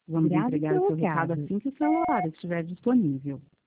Vamos entregar o seu recado assim que o celular estiver disponível.